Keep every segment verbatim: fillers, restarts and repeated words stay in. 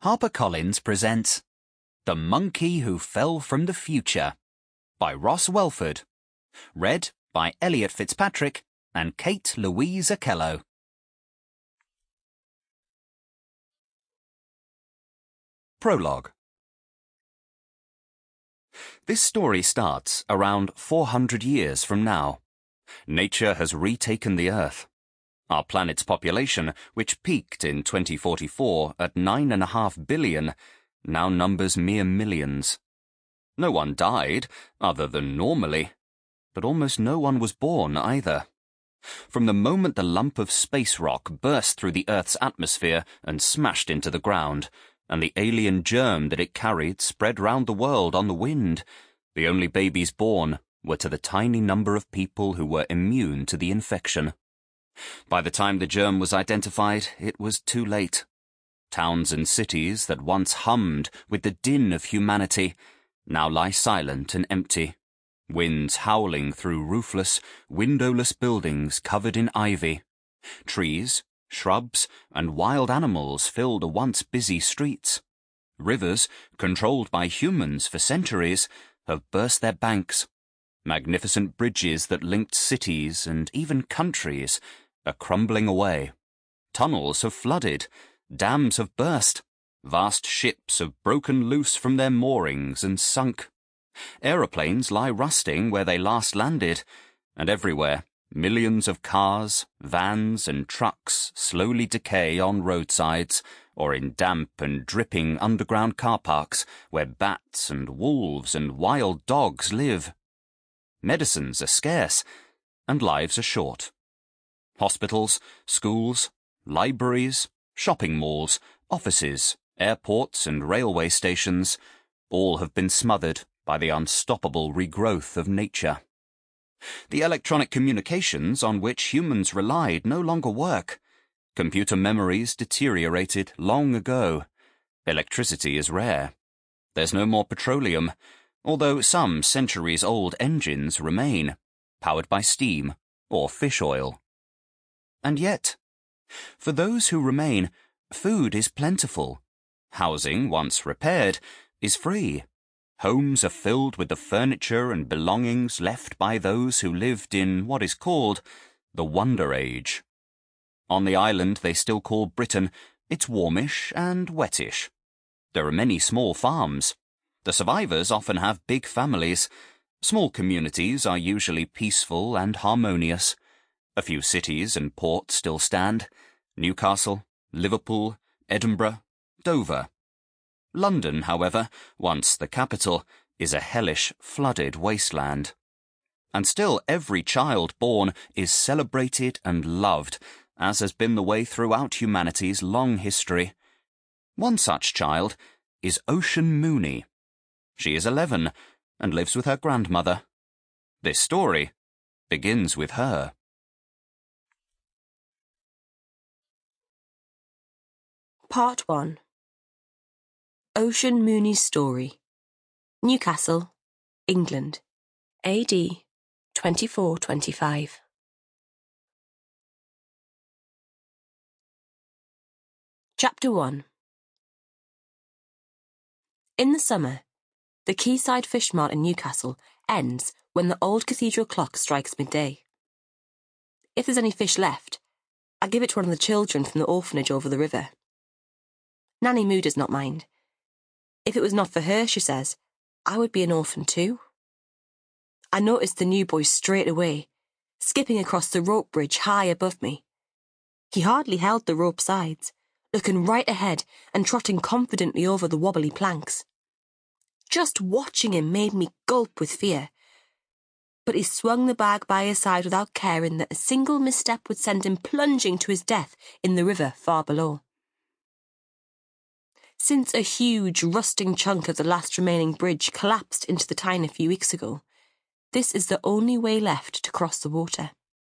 HarperCollins presents The Monkey Who Fell from the Future by Ross Welford, read by Elliot Fitzpatrick and Kate Louise Akello. Prologue. This story starts around four hundred years from now. Nature has retaken the Earth. Our planet's population, which peaked in twenty forty-four at nine and a half billion, now numbers mere millions. No one died, other than normally, but almost no one was born either. From the moment the lump of space rock burst through the Earth's atmosphere and smashed into the ground, and the alien germ that it carried spread round the world on the wind, the only babies born were to the tiny number of people who were immune to the infection. By the time the germ was identified, it was too late. Towns and cities that once hummed with the din of humanity now lie silent and empty, winds howling through roofless, windowless buildings covered in ivy. Trees, shrubs, and wild animals fill the once busy streets. Rivers, controlled by humans for centuries, have burst their banks. Magnificent bridges that linked cities and even countries are crumbling away. Tunnels have flooded, dams have burst, vast ships have broken loose from their moorings and sunk. Aeroplanes lie rusting where they last landed, and everywhere millions of cars, vans, and trucks slowly decay on roadsides or in damp and dripping underground car parks where bats and wolves and wild dogs live. Medicines are scarce, and lives are short. Hospitals, schools, libraries, shopping malls, offices, airports, and railway stations all have been smothered by the unstoppable regrowth of nature. The electronic communications on which humans relied no longer work. Computer memories deteriorated long ago. Electricity is rare. There's no more petroleum, although some centuries-old engines remain, powered by steam or fish oil. And yet, for those who remain, food is plentiful. Housing, once repaired, is free. Homes are filled with the furniture and belongings left by those who lived in what is called the Wonder Age. On the island they still call Britain, it's warmish and wettish. There are many small farms. The survivors often have big families. Small communities are usually peaceful and harmonious. A few cities and ports still stand: Newcastle, Liverpool, Edinburgh, Dover. London, however, once the capital, is a hellish, flooded wasteland. And still every child born is celebrated and loved, as has been the way throughout humanity's long history. One such child is Ocean Mooney. She is eleven and lives with her grandmother. This story begins with her. Part one. Ocean Mooney's Story. Newcastle, England, A D twenty-four twenty-five. Chapter one. In the summer, the quayside fish mart in Newcastle ends when the old cathedral clock strikes midday. If there's any fish left, I give it to one of the children from the orphanage over the river. Nanny Moo does not mind. If it was not for her, she says, I would be an orphan too. I noticed the new boy straight away, skipping across the rope bridge high above me. He hardly held the rope sides, looking right ahead and trotting confidently over the wobbly planks. Just watching him made me gulp with fear. But he swung the bag by his side without caring that a single misstep would send him plunging to his death in the river far below. Since a huge, rusting chunk of the last remaining bridge collapsed into the Tyne a few weeks ago, this is the only way left to cross the water.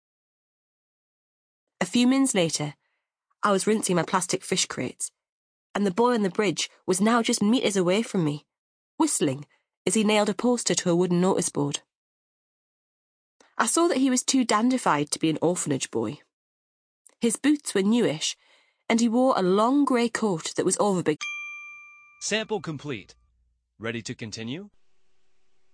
A few minutes later, I was rinsing my plastic fish crates, and the boy on the bridge was now just metres away from me, whistling as he nailed a poster to a wooden notice board. I saw that he was too dandified to be an orphanage boy. His boots were newish, and he wore a long grey coat that was overbig. Sample complete. Ready to continue?